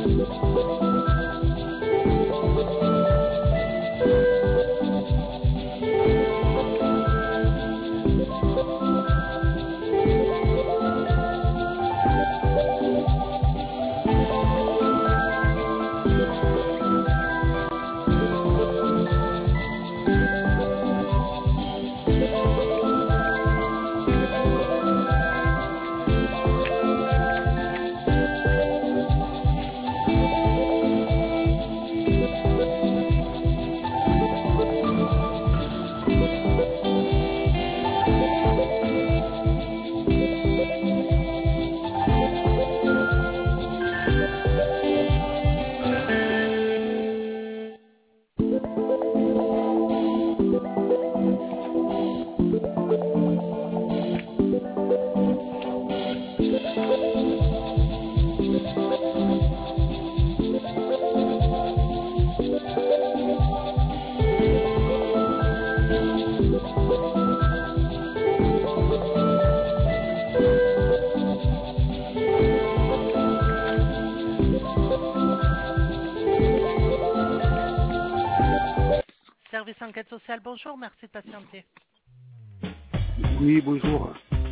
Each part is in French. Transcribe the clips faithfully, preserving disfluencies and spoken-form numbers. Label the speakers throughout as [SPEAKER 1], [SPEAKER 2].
[SPEAKER 1] Service enquête sociale, bonjour, merci de patienter.
[SPEAKER 2] Oui, bonjour.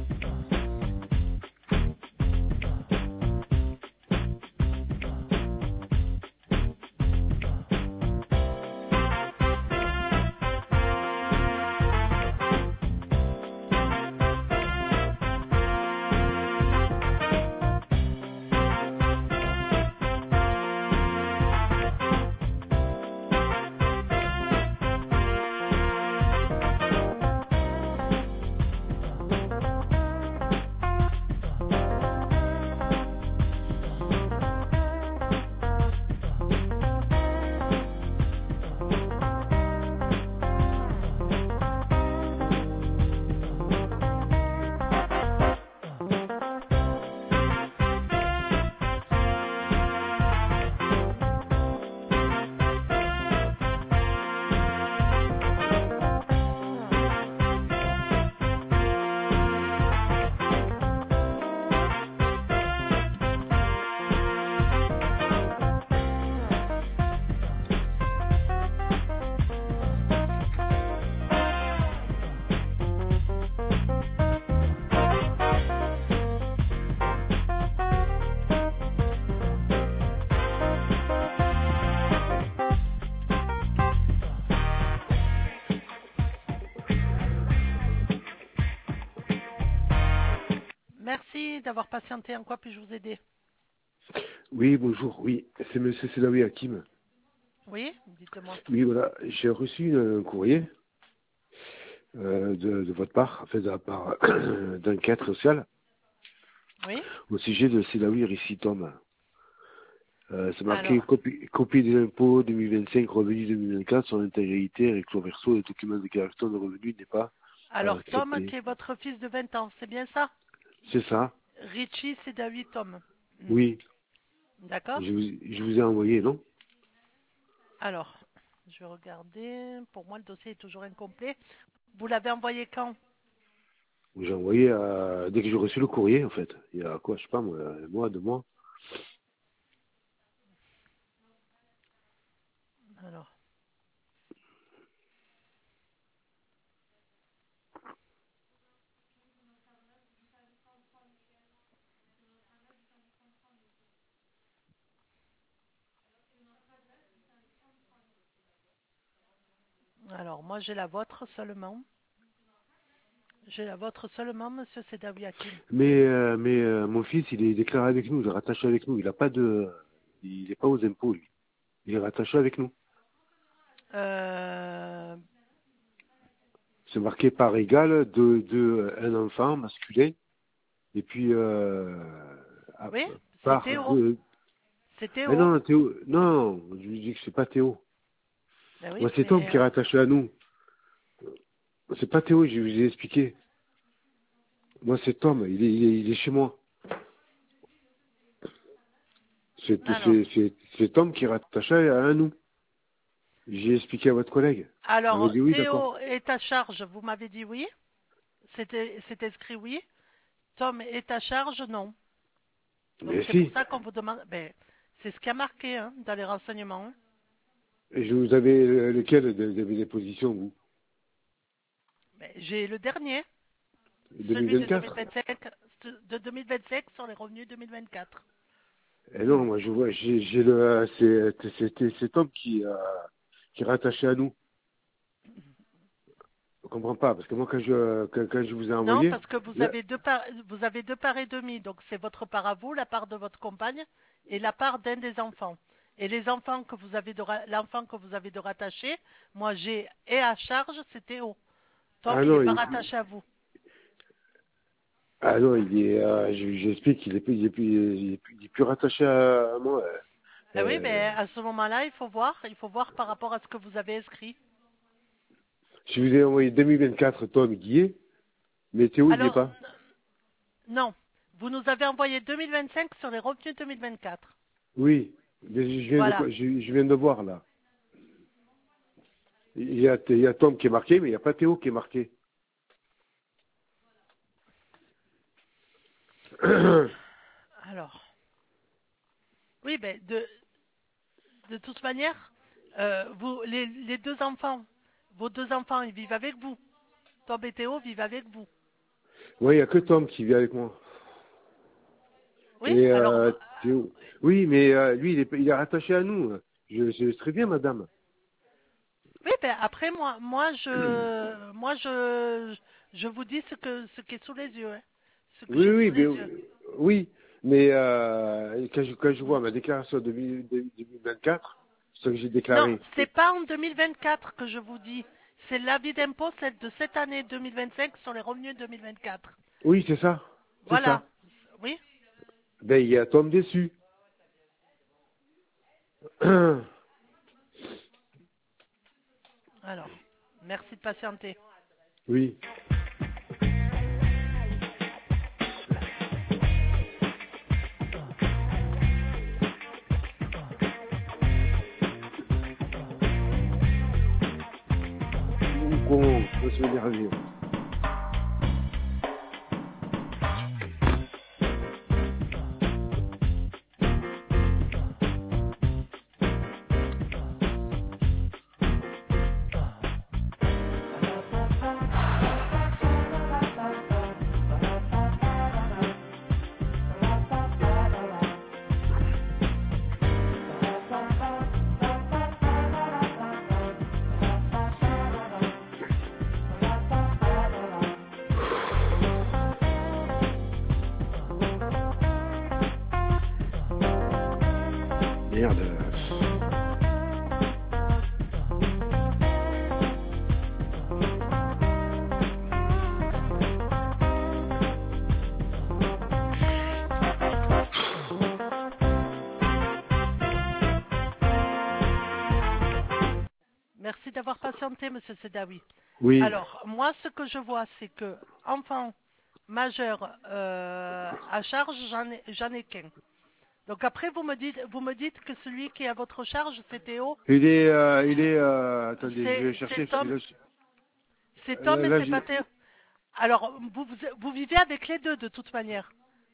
[SPEAKER 1] Merci d'avoir patienté. En quoi puis-je vous aider?
[SPEAKER 2] Oui, bonjour. Oui, c'est Monsieur Sedawi Hakim.
[SPEAKER 1] Oui, dites-moi.
[SPEAKER 2] Oui, voilà, j'ai reçu un courrier euh, de, de votre part, en fait, de la part d'enquête sociale,
[SPEAKER 1] Oui.
[SPEAKER 2] au sujet de Sedawi Rissitom. Euh, c'est marqué
[SPEAKER 1] Alors,
[SPEAKER 2] copie, copie des impôts deux mille vingt-cinq, revenus deux mille vingt-quatre, son intégralité, recto verso, le document de déclaration de revenus n'est pas euh,
[SPEAKER 1] alors Tom,
[SPEAKER 2] accepté.
[SPEAKER 1] qui est votre fils de vingt ans, c'est bien ça?
[SPEAKER 2] C'est ça?
[SPEAKER 1] Richie, c'est David Tom. Hmm.
[SPEAKER 2] Oui,
[SPEAKER 1] D'accord.
[SPEAKER 2] je vous, je vous ai envoyé, non?
[SPEAKER 1] Alors, je vais regarder. Pour moi, le dossier est toujours incomplet. Vous l'avez envoyé quand?
[SPEAKER 2] J'ai envoyé euh, dès que j'ai reçu le courrier, en fait. Il y a quoi, je sais pas, moi, un mois, deux mois.
[SPEAKER 1] Alors, alors moi, j'ai la vôtre seulement. J'ai la vôtre seulement, Monsieur Sedawi Hakim.
[SPEAKER 2] Mais, euh, mais euh, mon fils, il est déclaré avec nous, il est rattaché avec nous. Il a pas de, il est pas aux impôts, lui. Il est rattaché avec nous.
[SPEAKER 1] Euh,
[SPEAKER 2] C'est marqué par égal de, de un enfant masculin. Et puis, euh, à-
[SPEAKER 1] oui, c'est
[SPEAKER 2] par
[SPEAKER 1] Théo.
[SPEAKER 2] de...
[SPEAKER 1] C'est
[SPEAKER 2] Mais
[SPEAKER 1] Théo.
[SPEAKER 2] non, Théo, non, je lui dis que c'est pas Théo.
[SPEAKER 1] Ben oui,
[SPEAKER 2] Moi, c'est Tom
[SPEAKER 1] mais
[SPEAKER 2] qui est
[SPEAKER 1] euh,
[SPEAKER 2] rattaché à nous. C'est pas Théo, je vous ai expliqué. Moi, c'est Tom, il est, il est, il est chez moi. C'est
[SPEAKER 1] alors,
[SPEAKER 2] c'est- c'est- c'est Tom qui est rattaché à nous. J'ai expliqué à votre collègue. Elle m'a
[SPEAKER 1] alors
[SPEAKER 2] dit oui, d'accord.
[SPEAKER 1] Théo est à charge. Vous m'avez dit oui. C'était, c'est écrit oui. Tom est à charge, non. Donc
[SPEAKER 2] Mais
[SPEAKER 1] c'est pour
[SPEAKER 2] si,
[SPEAKER 1] ça qu'on vous demande. Ben, C'est ce qui a marqué hein, dans les renseignements. Hein.
[SPEAKER 2] Et je vous avais euh, lequel de, de mes positions, vous?
[SPEAKER 1] Mais j'ai le dernier, celui de
[SPEAKER 2] deux mille vingt-quatre?
[SPEAKER 1] deux mille vingt-cinq, de deux mille vingt-cinq sur les revenus deux mille vingt-quatre.
[SPEAKER 2] Eh non, moi je vois, j'ai j'ai le, euh, c'est c'est- c'est cet homme qui, euh, qui est rattaché à nous. Je comprends pas, parce que moi quand je, quand, quand je vous ai
[SPEAKER 1] Non,
[SPEAKER 2] envoyé,
[SPEAKER 1] parce que vous
[SPEAKER 2] là,
[SPEAKER 1] avez deux parts, vous avez deux parts et demie. Donc c'est votre part à vous, la part de votre compagne et la part d'un des enfants. Et les enfants que vous avez de ra- l'enfant que vous avez de rattacher, moi j'ai et à charge, c'est Théo. Tom,
[SPEAKER 2] ah
[SPEAKER 1] il n'est
[SPEAKER 2] non,
[SPEAKER 1] pas
[SPEAKER 2] il,
[SPEAKER 1] rattaché à vous.
[SPEAKER 2] ah non, il est, euh, je- j'explique, il est, plus- il est, plus- il est, plus il est plus rattaché à, à moi. Euh,
[SPEAKER 1] Ah oui,
[SPEAKER 2] euh,
[SPEAKER 1] mais à ce moment-là, il faut voir, il faut voir par rapport à ce que vous avez inscrit.
[SPEAKER 2] je vous ai envoyé deux mille vingt-quatre, Tom, il y est, mais Théo, il n'y est
[SPEAKER 1] Alors,
[SPEAKER 2] pas.
[SPEAKER 1] non, vous nous avez envoyé deux mille vingt-cinq sur les revenus deux mille vingt-quatre.
[SPEAKER 2] Oui, mais je viens de,
[SPEAKER 1] Voilà.
[SPEAKER 2] quoi- je, je viens de voir là. Il y a, il y a Tom qui est marqué, mais il n'y a pas Théo qui est marqué.
[SPEAKER 1] Alors, oui, ben de, de toute manière, euh, vous, les, les deux enfants, vos deux enfants, ils vivent avec vous. Tom et Théo vivent avec vous.
[SPEAKER 2] Oui, il n'y a que Tom qui vit avec moi.
[SPEAKER 1] Oui,
[SPEAKER 2] Et
[SPEAKER 1] alors,
[SPEAKER 2] euh,
[SPEAKER 1] euh,
[SPEAKER 2] Théo. Oui, mais euh, lui, il est, il est rattaché à nous. Je, je sais très bien, madame.
[SPEAKER 1] oui, ben après moi, moi je, moi je, je vous dis ce que, ce qui est sous les yeux, hein. Ce que
[SPEAKER 2] Oui,
[SPEAKER 1] j'ai
[SPEAKER 2] oui,
[SPEAKER 1] sous
[SPEAKER 2] mais,
[SPEAKER 1] les yeux.
[SPEAKER 2] oui, mais euh, quand, je, quand je vois ma déclaration de deux mille vingt-quatre, ce que j'ai
[SPEAKER 1] Non,
[SPEAKER 2] déclaré.
[SPEAKER 1] c'est pas en deux mille vingt-quatre que je vous dis. C'est l'avis d'impôt, celle de cette année deux mille vingt-cinq sur les revenus deux mille vingt-quatre.
[SPEAKER 2] Oui, c'est ça. C'est
[SPEAKER 1] Voilà.
[SPEAKER 2] ça.
[SPEAKER 1] Oui.
[SPEAKER 2] Ben, il y a Tom dessus.
[SPEAKER 1] Alors, merci de patienter.
[SPEAKER 2] Oui. Comment on peut se venir à vivre. Merde.
[SPEAKER 1] Merci d'avoir patienté, Monsieur Sedawi.
[SPEAKER 2] Oui.
[SPEAKER 1] Alors, moi, ce que je vois, c'est que enfant majeur euh, à charge, j'en ai, j'en ai qu'un. Donc après, vous me dites, vous me dites que celui qui est à votre charge, c'est Théo,
[SPEAKER 2] Il est, euh, il est, euh, attendez, je
[SPEAKER 1] c'est,
[SPEAKER 2] vais
[SPEAKER 1] c'est
[SPEAKER 2] chercher parce que
[SPEAKER 1] Tom,
[SPEAKER 2] là,
[SPEAKER 1] c'est
[SPEAKER 2] je- là,
[SPEAKER 1] Tom et
[SPEAKER 2] là,
[SPEAKER 1] c'est
[SPEAKER 2] je-
[SPEAKER 1] pas Théo. Alors, vous, vous, vous vivez avec les deux de toute manière.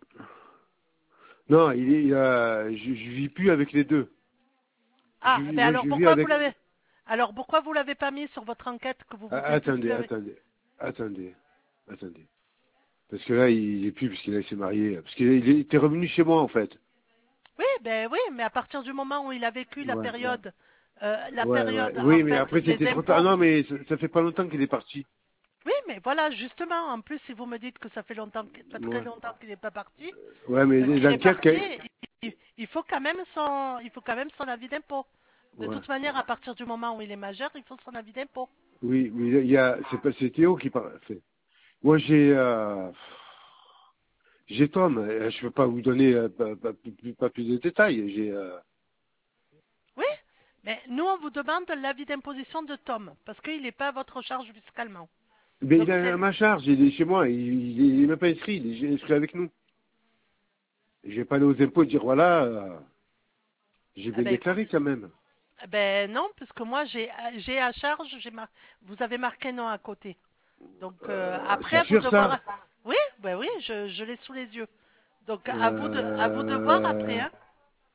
[SPEAKER 2] non, il est, euh, je, je vis plus avec les deux. Je
[SPEAKER 1] Ah,
[SPEAKER 2] vis,
[SPEAKER 1] ben
[SPEAKER 2] moi,
[SPEAKER 1] alors
[SPEAKER 2] je vis
[SPEAKER 1] pourquoi vous
[SPEAKER 2] avec.
[SPEAKER 1] l'avez, alors pourquoi vous l'avez pas mis sur votre enquête que vous
[SPEAKER 2] Ah,
[SPEAKER 1] vous êtes plus
[SPEAKER 2] attendez,
[SPEAKER 1] avec.
[SPEAKER 2] attendez, attendez, attendez. Parce que là, il est plus, parce qu'il s'est marié. Parce qu'il est- il était revenu chez moi, en fait.
[SPEAKER 1] Oui, ben oui, mais à partir du moment où il a vécu la
[SPEAKER 2] Ouais,
[SPEAKER 1] période, euh, la
[SPEAKER 2] ouais, ouais.
[SPEAKER 1] période, en
[SPEAKER 2] Oui, mais
[SPEAKER 1] fait,
[SPEAKER 2] après,
[SPEAKER 1] des
[SPEAKER 2] c'était trop tard. Ah
[SPEAKER 1] impôts.
[SPEAKER 2] non, mais ça, ça fait pas longtemps qu'il est parti.
[SPEAKER 1] Oui, mais voilà, justement, en plus, si vous me dites que ça fait longtemps, que- pas très
[SPEAKER 2] Ouais.
[SPEAKER 1] longtemps qu'il n'est pas parti,
[SPEAKER 2] Ouais, mais
[SPEAKER 1] euh,
[SPEAKER 2] les
[SPEAKER 1] qu'il est
[SPEAKER 2] enquêtes,
[SPEAKER 1] parti,
[SPEAKER 2] quand-
[SPEAKER 1] il, il faut quand même son, il faut quand même son avis d'impôt. De
[SPEAKER 2] ouais.
[SPEAKER 1] toute manière, à partir du moment où il est majeur, il faut son avis d'impôt.
[SPEAKER 2] Oui, oui, il y a, c'est pas, c'est Théo qui parle. Fait. Moi, j'ai, euh, j'ai Tom. Euh, Je peux pas vous donner euh, pas, pas- plus pas plus de détails. J'ai, euh,
[SPEAKER 1] Oui, mais nous, on vous demande l'avis d'imposition de Tom, parce qu'il n'est pas à votre charge fiscalement.
[SPEAKER 2] mais il
[SPEAKER 1] Donc
[SPEAKER 2] a
[SPEAKER 1] c'est,
[SPEAKER 2] ma charge. Il est chez moi. Il, il, il est même pas inscrit. Il est inscrit avec nous. Je vais pas aller aux impôts et dire voilà, euh, j'ai
[SPEAKER 1] eh
[SPEAKER 2] bien
[SPEAKER 1] ben écoute,
[SPEAKER 2] déclaré quand même.
[SPEAKER 1] eh ben non, puisque moi j'ai, j'ai à charge, j'ai mar- vous avez marqué non à côté. Donc euh,
[SPEAKER 2] Euh,
[SPEAKER 1] après,
[SPEAKER 2] c'est
[SPEAKER 1] à vous
[SPEAKER 2] sûr
[SPEAKER 1] de
[SPEAKER 2] ça.
[SPEAKER 1] voir. Oui, ben oui, je, je l'ai sous les yeux. Donc à vous de, à vous de voir après,
[SPEAKER 2] Euh,
[SPEAKER 1] hein.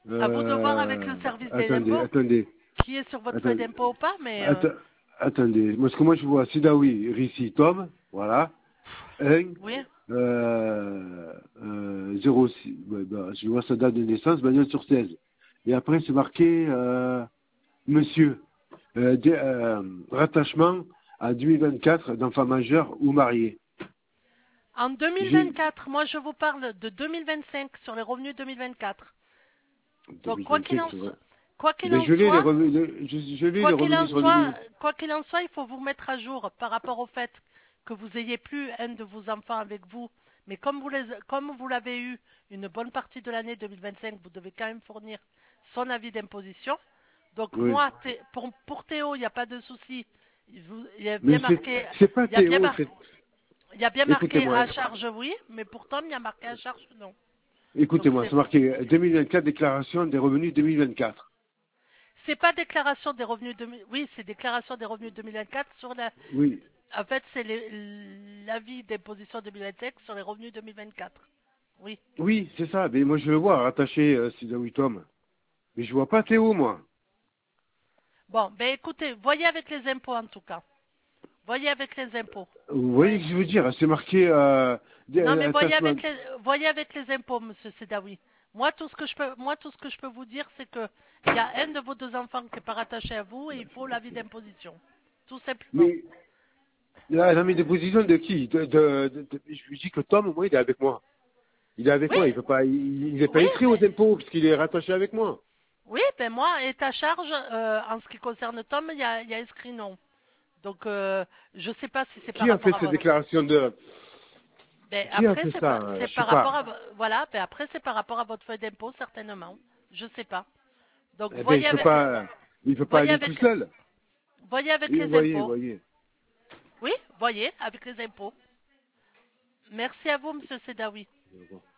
[SPEAKER 1] À vous de voir avec le
[SPEAKER 2] Euh,
[SPEAKER 1] service des
[SPEAKER 2] attendez,
[SPEAKER 1] impôts
[SPEAKER 2] attendez,
[SPEAKER 1] qui est sur votre feuille
[SPEAKER 2] attendez,
[SPEAKER 1] d'impôt ou pas, mais euh,
[SPEAKER 2] atta- attendez. Moi, ce que moi je vois, Sidawi, Rissi, Tom, voilà, un,
[SPEAKER 1] oui.
[SPEAKER 2] euh, euh, zéro six, ouais, bah, je vois sa date de naissance, Bagnols sur seize. Et après, c'est marqué, euh, monsieur, euh, dé- euh, rattachement à deux mille vingt-quatre d'enfants majeurs ou mariés.
[SPEAKER 1] En
[SPEAKER 2] J'ai
[SPEAKER 1] deux mille vingt-quatre, moi je vous parle de deux mille vingt-cinq sur les revenus deux mille vingt-quatre. Donc quoi qu'il
[SPEAKER 2] deux mille vingt-cinq,
[SPEAKER 1] en
[SPEAKER 2] c'est vrai.
[SPEAKER 1] soit, quoi qu'il
[SPEAKER 2] Ben,
[SPEAKER 1] en
[SPEAKER 2] je l'ai les
[SPEAKER 1] soit,
[SPEAKER 2] revenus, de- je, je l'ai
[SPEAKER 1] quoi
[SPEAKER 2] les
[SPEAKER 1] qu'il en
[SPEAKER 2] revenus sur deux
[SPEAKER 1] soit,
[SPEAKER 2] mille.
[SPEAKER 1] quoi qu'il en soit, il faut vous mettre à jour par rapport au fait que vous ayez plus un de vos enfants avec vous. Mais comme vous les, comme vous l'avez eu une bonne partie de l'année deux mille vingt-cinq, vous devez quand même fournir son avis d'imposition. Donc
[SPEAKER 2] Oui.
[SPEAKER 1] moi, Thé- pour, pour Théo, il n'y a pas de souci. Il, vous- il y a bien
[SPEAKER 2] Mais c'est,
[SPEAKER 1] marqué,
[SPEAKER 2] c'est pas
[SPEAKER 1] il y a bien
[SPEAKER 2] Théo,
[SPEAKER 1] mar-
[SPEAKER 2] c'est,
[SPEAKER 1] il y a bien marqué
[SPEAKER 2] écoutez-moi,
[SPEAKER 1] à charge oui, mais pour Tom, il y a marqué à charge non. Donc
[SPEAKER 2] écoutez-moi,
[SPEAKER 1] c'est
[SPEAKER 2] c'est marqué deux mille vingt-quatre, déclaration des revenus deux mille vingt-quatre.
[SPEAKER 1] c'est pas déclaration des revenus deux mille, oui, c'est déclaration des revenus deux mille vingt-quatre sur la.
[SPEAKER 2] Oui.
[SPEAKER 1] En fait, c'est les- l'avis d'imposition deux mille vingt-cinq sur les revenus deux mille vingt-quatre. Oui.
[SPEAKER 2] Oui, c'est ça. Mais moi, je le vois rattaché, euh, Sidawi Tom. Mais je vois pas Théo, moi.
[SPEAKER 1] Bon, ben écoutez, voyez avec les impôts en tout cas. Voyez avec les impôts.
[SPEAKER 2] Vous voyez
[SPEAKER 1] Voyez.
[SPEAKER 2] ce que je veux dire? C'est marqué, euh, dé-
[SPEAKER 1] Non, mais voyez
[SPEAKER 2] attachement.
[SPEAKER 1] avec les, voyez avec les impôts, Monsieur Sedawi. Moi, tout ce que je peux, moi, tout ce que je peux vous dire, c'est que il y a un de vos deux enfants qui n'est pas rattaché à vous et il faut l'avis d'imposition. Tout simplement.
[SPEAKER 2] Mais, là, la mise de position de qui? De, de, de- de- je lui dis que Tom, moi, il est avec moi. Il est avec
[SPEAKER 1] Oui,
[SPEAKER 2] moi, il peut pas, il, il est pas
[SPEAKER 1] oui,
[SPEAKER 2] inscrit aux
[SPEAKER 1] mais
[SPEAKER 2] impôts, parce qu'il est rattaché avec moi.
[SPEAKER 1] oui, ben moi, est à charge, euh, en ce qui concerne Tom, il y a, il y a inscrit non. Donc, euh, je sais pas si c'est par
[SPEAKER 2] Qui a fait
[SPEAKER 1] rapport à
[SPEAKER 2] cette
[SPEAKER 1] votre.
[SPEAKER 2] déclaration de,
[SPEAKER 1] Ben
[SPEAKER 2] qui a
[SPEAKER 1] après,
[SPEAKER 2] fait
[SPEAKER 1] c'est
[SPEAKER 2] ça?
[SPEAKER 1] pas,
[SPEAKER 2] euh,
[SPEAKER 1] c'est
[SPEAKER 2] Je sais
[SPEAKER 1] par rapport
[SPEAKER 2] pas.
[SPEAKER 1] à, vo- voilà. Ben après, c'est par rapport à votre feuille d'impôt certainement. Je sais pas. Donc,
[SPEAKER 2] Eh ben, il
[SPEAKER 1] voyez
[SPEAKER 2] peut
[SPEAKER 1] avec,
[SPEAKER 2] pas, il peut pas
[SPEAKER 1] voyez
[SPEAKER 2] aller tout
[SPEAKER 1] avec,
[SPEAKER 2] seul.
[SPEAKER 1] voyez avec
[SPEAKER 2] Et
[SPEAKER 1] les
[SPEAKER 2] voyez,
[SPEAKER 1] impôts.
[SPEAKER 2] voyez.
[SPEAKER 1] Oui, voyez avec les impôts. Merci à vous, Monsieur Sedawi.
[SPEAKER 2] Au revoir.